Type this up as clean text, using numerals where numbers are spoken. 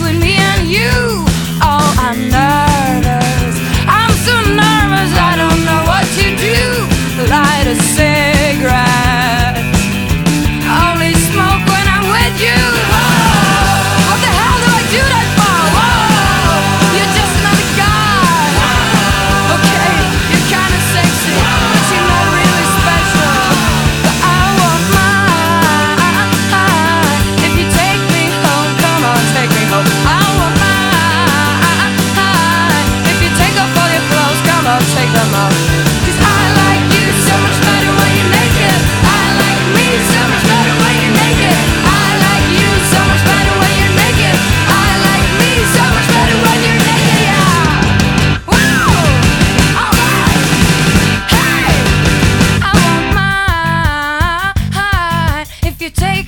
with me and you. Oh, I'm nervous, I'm so nervous, I don't know what to do. Light a cigarette, only smoke when I'm with you. Whoa, what the hell do I do that for? Whoa, you're just another guy. Okay, you're kinda sexy, but you're not really special. But I want mine. If you take me home, come on, take me home. I want mine. If you take off all your clothes, come on, take them off. 'Cause I like you so much better when you're naked. I like me so much better when you're naked. I like you so much better when you're naked. I like me so much better when you're naked, yeah. Woo! Alright. Hey! I want mine. If you take